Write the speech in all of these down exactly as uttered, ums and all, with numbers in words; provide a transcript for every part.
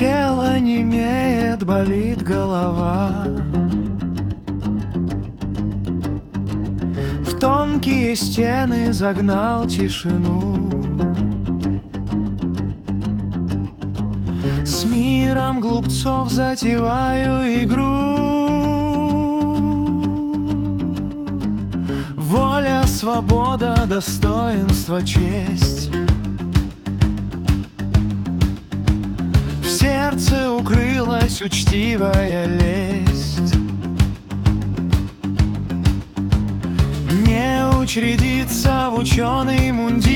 Тело немеет, болит голова. В тонкие стены загнал тишину. С миром глупцов затеваю игру. Воля, свобода, достоинство, честь. В сердце укрылась учтивая лесть. Не учредиться в ученый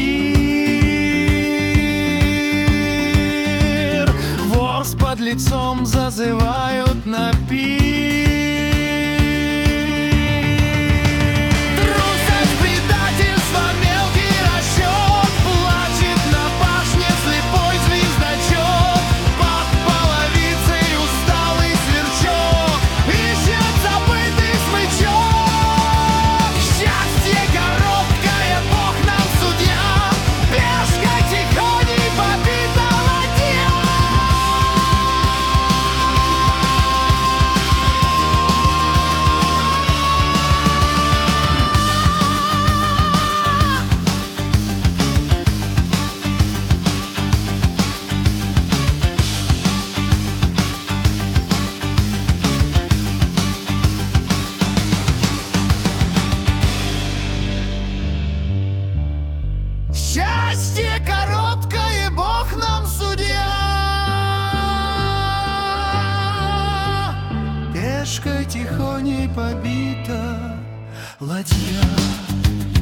мундир. Вор с подлецом зазывают на пир. Счастье короткое, Бог нам судья. Пешкой тихоней побита ладья.